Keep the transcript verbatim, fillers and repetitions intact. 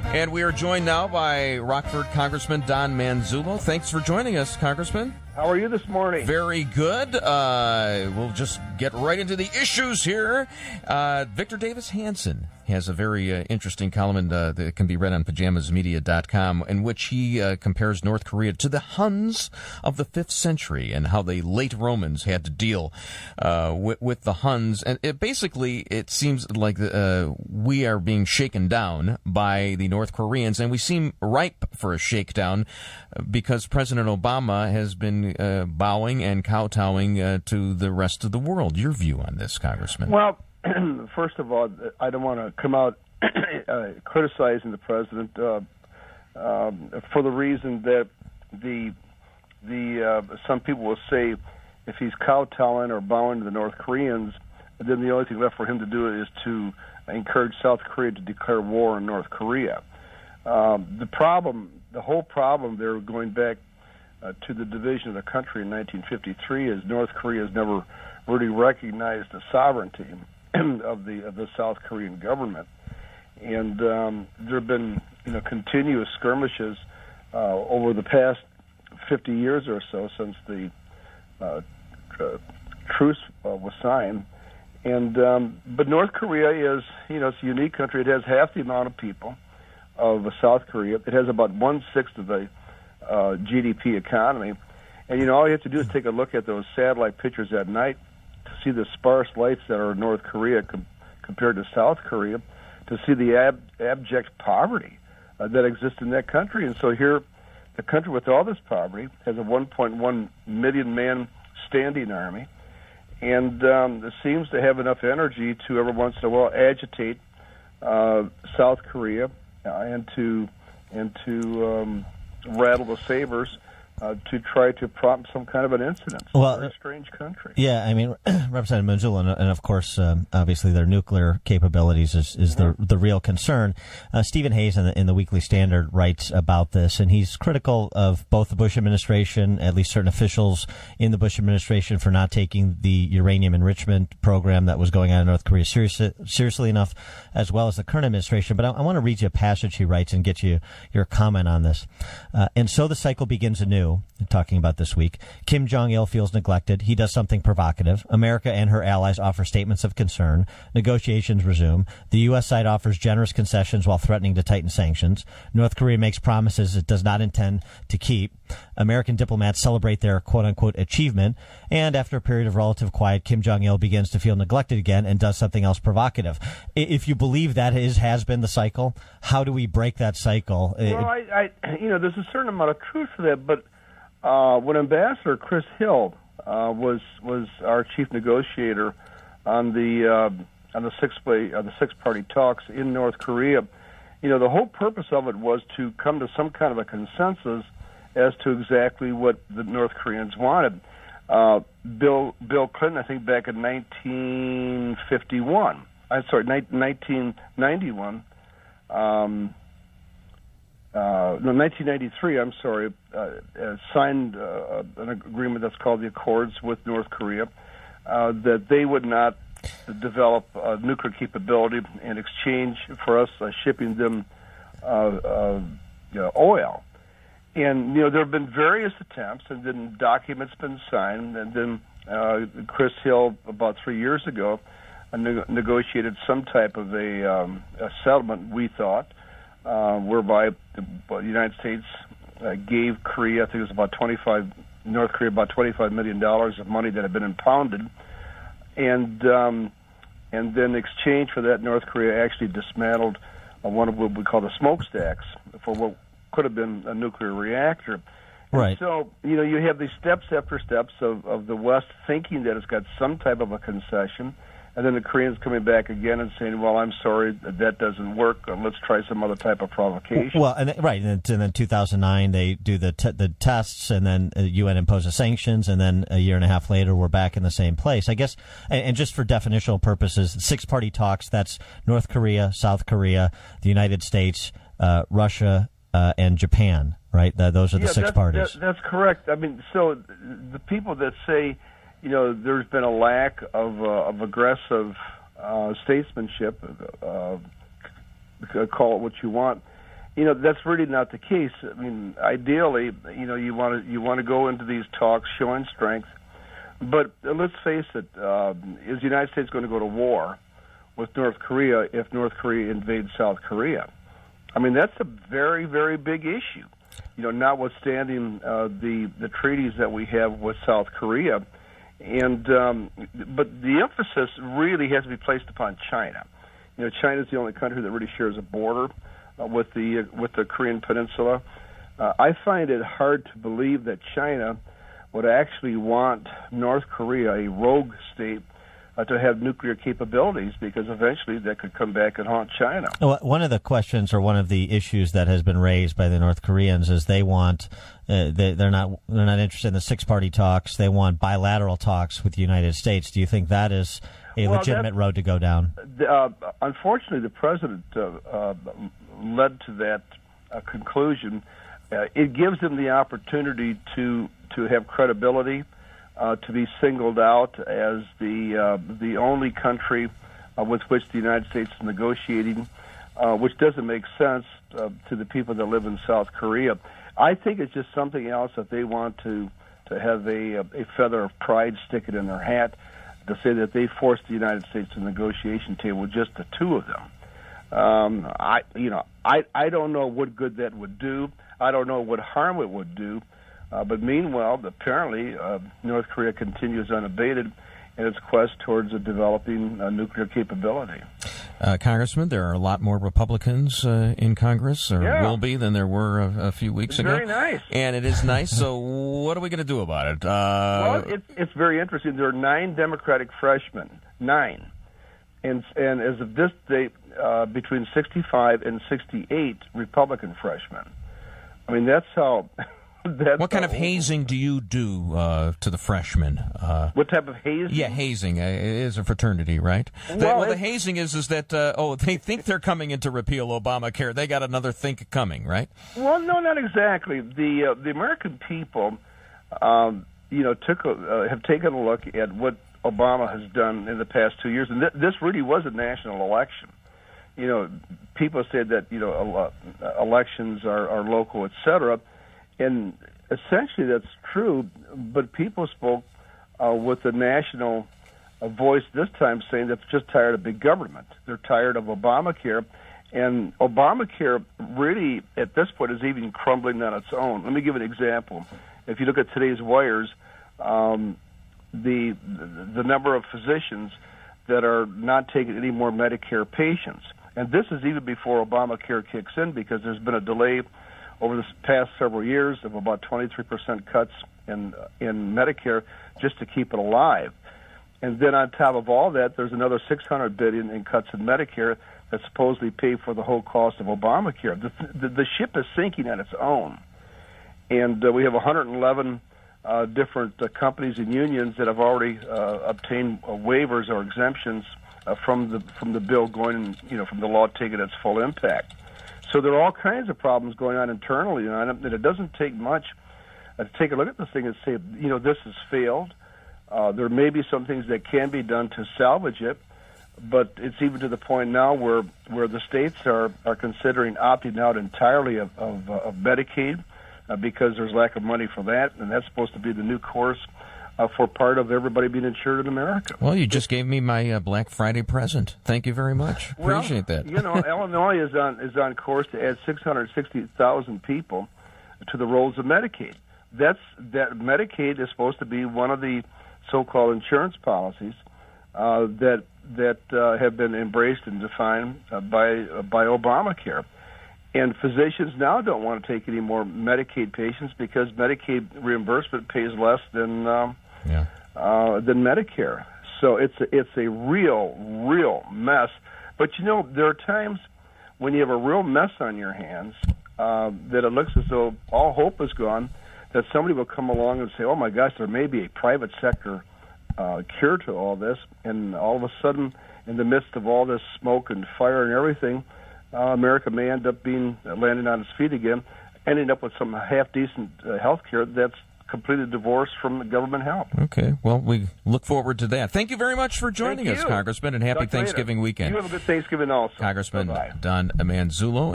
And we are joined now by Rockford Congressman Don Manzullo. Thanks for joining us, Congressman. How are you this morning? Very good. Uh, we'll just get right into the issues here. Uh, Victor Davis Hanson has a very uh, interesting column in, uh, that can be read on pajamas media dot com in which he uh, compares North Korea to the Huns of the fifth century and how the late Romans had to deal uh, with, with the Huns. And it basically, it seems like uh, we are being shaken down by the North Koreans, and we seem ripe for a shakedown because President Obama has been uh, bowing and kowtowing uh, to the rest of the world. Your view on this, Congressman? Well, first of all, I don't want to come out uh, criticizing the president uh, um, for the reason that the the uh, some people will say if he's kowtowing or bowing to the North Koreans, then the only thing left for him to do is to encourage South Korea to declare war on North Korea. Um, the problem, the whole problem there, going back uh, to the division of the country in nineteen fifty-three, is North Korea has never really recognized the sovereignty of the of the South Korean government, and um, there have been you know continuous skirmishes uh, over the past fifty years or so since the uh, tr- truce uh, was signed. And um, but North Korea is you know it's a unique country. It has half the amount of people of South Korea. It has about one sixth of the uh, G D P economy, and you know all you have to do is take a look at those satellite pictures at night to see the sparse lights that are in North Korea com- compared to South Korea, to see the ab- abject poverty uh, that exists in that country. And so here, the country with all this poverty has a one point one million man standing army, and um, it seems to have enough energy to every once in a while agitate uh, South Korea uh, and to and to um, rattle the sabers Uh, to try to prompt some kind of an incident. It's well, a very strange country. Yeah, I mean, Representative Manzullo, and, and of course, um, obviously, their nuclear capabilities is, is mm-hmm. the the real concern. Uh, Stephen Hayes in the, in the Weekly Standard writes about this, and he's critical of both the Bush administration, at least certain officials in the Bush administration, for not taking the uranium enrichment program that was going on in North Korea seriously, seriously enough, as well as the current administration. But I, I want to read you a passage he writes and get you your comment on this. Uh, and so the cycle begins anew. Talking about this week, Kim Jong-il feels neglected. He does something provocative. America and her allies offer statements of concern. Negotiations resume. The U S side offers generous concessions while threatening to tighten sanctions. North Korea makes promises it does not intend to keep. American diplomats celebrate their quote-unquote achievement. And after a period of relative quiet, Kim Jong-il begins to feel neglected again and does something else provocative. If you believe that is has been the cycle, how do we break that cycle? Well, I, I, you know, there's a certain amount of truth to that, but Uh, when Ambassador Chris Hill uh, was was our chief negotiator on the uh, on the six way uh, the six party talks in North Korea, you know the whole purpose of it was to come to some kind of a consensus as to exactly what the North Koreans wanted. Uh, Bill Bill Clinton, I think back in nineteen fifty-one, I'm sorry, nineteen ninety-one. Um, Uh, no, nineteen ninety-three, I'm sorry, uh, uh, signed uh, an agreement that's called the Accords with North Korea, uh, that they would not develop uh, nuclear capability in exchange for us uh, shipping them uh, uh, you know, oil. And, you know, there have been various attempts, and then documents been signed, and then uh, Chris Hill, about three years ago, uh, ne- negotiated some type of a, um, a settlement, we thought, Uh, whereby the, the United States uh, gave Korea, I think it was about twenty-five, North Korea about twenty-five million dollars of money that had been impounded, and um, and then in exchange for that, North Korea actually dismantled uh, one of what we call the smokestacks for what could have been a nuclear reactor. Right. And so, you know, you have these steps after steps of, of the West thinking that it's got some type of a concession, and then the Koreans coming back again and saying, well, I'm sorry, that doesn't work. Let's try some other type of provocation. Well, and, right. And then two thousand nine, they do the t- the tests, and then the U N imposes sanctions, and then a year and a half later, we're back in the same place. I guess, and, and just for definitional purposes, six-party talks, that's North Korea, South Korea, the United States, uh, Russia, uh, and Japan, right? Uh, those are the yeah, six that's, parties. That, that's correct. I mean, so the people that say, you know, there's been a lack of, uh, of aggressive uh, statesmanship, uh, call it what you want, you know, that's really not the case. I mean, ideally, you know, you want to you want to go into these talks showing strength, but let's face it: uh, is the United States going to go to war with North Korea if North Korea invades South Korea? I mean, that's a very, very big issue. You know, notwithstanding uh, the the treaties that we have with South Korea, and um, but the emphasis really has to be placed upon China. You know, China is the only country that really shares a border uh, with the uh, with the Korean Peninsula. Uh, I find it hard to believe that China would actually want North Korea, a rogue state, Uh, to have nuclear capabilities, because eventually that could come back and haunt China. Well, one of the questions, or one of the issues that has been raised by the North Koreans, is they want uh, they, they're not they're not interested in the six-party talks. They want bilateral talks with the United States. Do you think that is a well, legitimate road to go down? Uh, unfortunately, the president uh, uh, led to that uh, conclusion. Uh, it gives them the opportunity to to have credibility. Uh, to be singled out as the uh, the only country uh, with which the United States is negotiating, uh, which doesn't make sense uh, to the people that live in South Korea. I think it's just something else that they want to to have a a feather of pride stick it in their hat, to say that they forced the United States to the negotiation table, just the two of them. Um, I you know I I don't know what good that would do. I don't know what harm it would do. Uh, but meanwhile, apparently, uh, North Korea continues unabated in its quest towards uh, developing uh, nuclear capability. Uh, Congressman, there are a lot more Republicans uh, in Congress, or yeah. will be, than there were a, a few weeks it's ago. Very nice. And it is nice. So what are we going to do about it? Uh, well, it's, it's very interesting. There are nine Democratic freshmen, nine. And, and as of this date, uh, between sixty-five and sixty-eight Republican freshmen. I mean, that's how... That's what kind of hazing do you do uh, to the freshmen? Uh, what type of hazing? Yeah, hazing. Uh, it is a fraternity, right? Well, the, well the hazing is is that, uh, oh, they think they're coming in to repeal Obamacare. They got another think coming, right? Well, no, not exactly. The uh, the American people, um, you know, took a, uh, have taken a look at what Obama has done in the past two years, and th- this really was a national election. You know, people said that, you know, uh, elections are, are local, et cetera. And essentially that's true, but people spoke uh, with a national uh, voice this time, saying that they're just tired of big government. They're tired of Obamacare. And Obamacare really, at this point, is even crumbling on its own. Let me give an example. If you look at today's wires, um, the, the number of physicians that are not taking any more Medicare patients. And this is even before Obamacare kicks in, because there's been a delay over the past several years of about twenty-three percent cuts in in Medicare just to keep it alive. And then on top of all that, there's another six hundred billion dollars in cuts in Medicare that supposedly pay for the whole cost of Obamacare. The, the, the ship is sinking on its own. And uh, we have one hundred eleven uh, different uh, companies and unions that have already uh, obtained uh, waivers or exemptions uh, from the from the bill going, you know, from the law taking its full impact. So there are all kinds of problems going on internally, and it doesn't take much uh, to take a look at this thing and say, you know, this has failed. Uh, there may be some things that can be done to salvage it, but it's even to the point now where where the states are, are considering opting out entirely of, of, uh, of Medicaid uh, because there's lack of money for that, and that's supposed to be the new course Uh, for part of everybody being insured in America. Well, you just gave me my uh, Black Friday present. Thank you very much. Appreciate well, that. You know, Illinois is on is on course to add six hundred sixty thousand people to the rolls of Medicaid. That's that Medicaid is supposed to be one of the so-called insurance policies uh, that that uh, have been embraced and defined uh, by uh, by Obamacare. And physicians now don't want to take any more Medicaid patients because Medicaid reimbursement pays less than um, yeah. uh, than Medicare. So it's a, it's a real, real mess. But, you know, there are times when you have a real mess on your hands uh, that it looks as though all hope is gone, that somebody will come along and say, oh, my gosh, there may be a private sector uh, cure to all this. And all of a sudden, in the midst of all this smoke and fire and everything, uh, America may end up being uh, landing on its feet again, ending up with some half-decent uh, health care that's completely divorced from the government help. Okay. Well, we look forward to that. Thank you very much for joining Thank us, you. Congressman, and happy Talk Thanksgiving later. weekend. You have a good Thanksgiving also. Congressman Bye-bye. Don Manzullo.